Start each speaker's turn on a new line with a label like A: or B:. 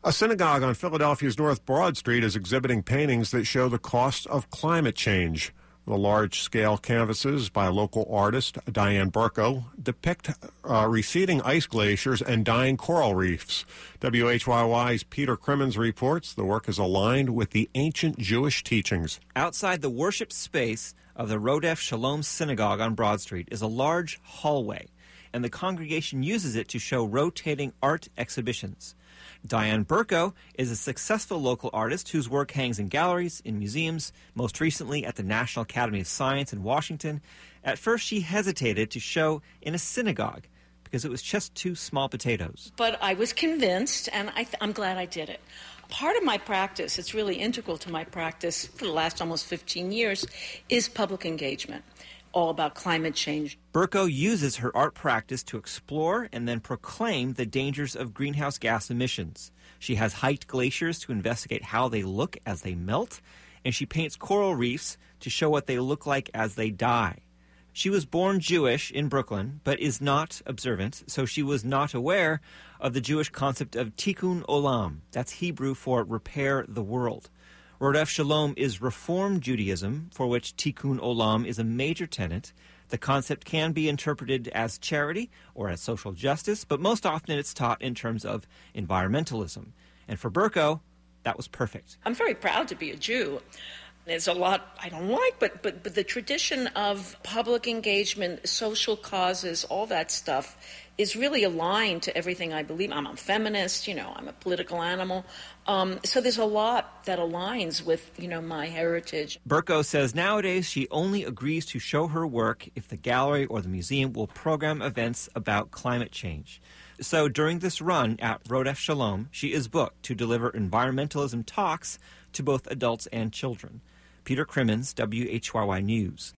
A: A synagogue on Philadelphia's North Broad Street is exhibiting paintings that show the cost of climate change. The large-scale canvases by local artist Diane Burko depict receding ice glaciers and dying coral reefs. WHYY's Peter Crimmins reports the work is aligned with the ancient Jewish teachings.
B: Outside the worship space of the Rodef Shalom Synagogue on Broad Street is a large hallway, and the congregation uses it to show rotating art exhibitions. Diane Burko is a successful local artist whose work hangs in galleries, in museums, most recently at the National Academy of Science in Washington. At first, she hesitated to show in a synagogue because it was just too small potatoes.
C: But I was convinced, and I'm glad I did it. Part of my practice, it's really integral to my practice for the last almost 15 years, is public engagement, all about climate change.
B: Burko uses her art practice to explore and then proclaim the dangers of greenhouse gas emissions. She has hiked glaciers to investigate how they look as they melt, and she paints coral reefs to show what they look like as they die. She was born Jewish in Brooklyn, but is not observant, so she was not aware of the Jewish concept of tikkun olam. That's Hebrew for repair the world. Rodef Shalom is Reform Judaism, for which tikkun olam is a major tenet. The concept can be interpreted as charity or as social justice, but most often it's taught in terms of environmentalism. And for Burko, that was perfect.
C: I'm very proud to be a Jew. There's a lot I don't like, but the tradition of public engagement, social causes, all that stuff is really aligned to everything I believe. I'm a feminist, I'm a political animal. So there's a lot that aligns with, my heritage.
B: Burko says nowadays she only agrees to show her work if the gallery or the museum will program events about climate change. So during this run at Rodef Shalom, she is booked to deliver environmentalism talks to both adults and children. Peter Crimmins, WHYY News.